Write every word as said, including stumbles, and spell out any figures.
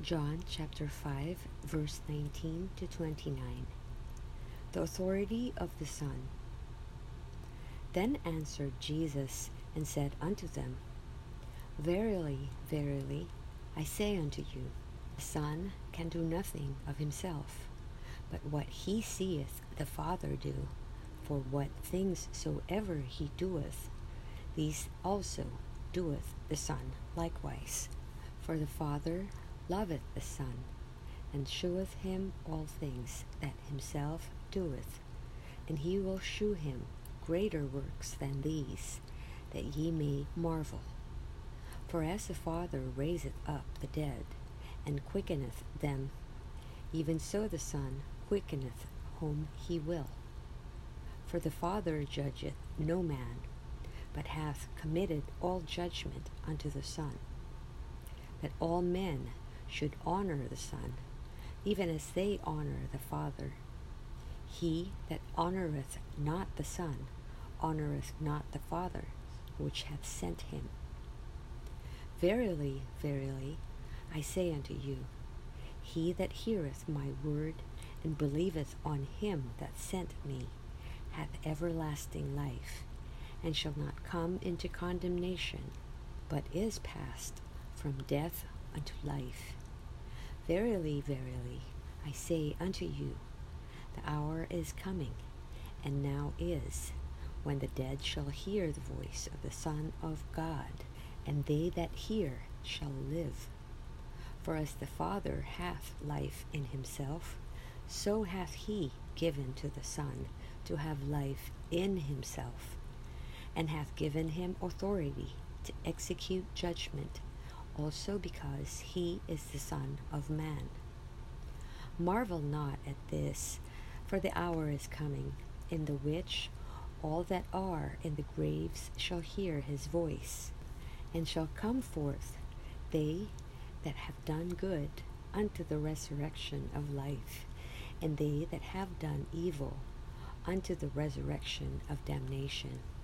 John chapter five, verse nineteen to twenty-nine. The authority of the Son. Then answered Jesus and said unto them, Verily, verily, I say unto you, the Son can do nothing of himself, but what he seeth the Father do. For what things soever he doeth, these also doeth the Son likewise. For the Father loveth the Son, and sheweth him all things that himself doeth, and he will shew him greater works than these, that ye may marvel. For as the Father raiseth up the dead, and quickeneth them, even so the Son quickeneth whom he will. For the Father judgeth no man, but hath committed all judgment unto the Son, that all men should honor the Son, even as they honor the Father. He that honoureth not the Son honoureth not the Father which hath sent him. Verily, verily, I say unto you, he that heareth my word, and believeth on him that sent me, hath everlasting life, and shall not come into condemnation, but is passed from death unto life. Verily, verily, I say unto you, the hour is coming, and now is, when the dead shall hear the voice of the Son of God, and they that hear shall live. For as the Father hath life in himself, so hath he given to the Son to have life in himself, and hath given him authority to execute judgment, also because he is the Son of Man. Marvel not at this, for the hour is coming, in the which all that are in the graves shall hear his voice, and shall come forth, they that have done good unto the resurrection of life, and they that have done evil unto the resurrection of damnation.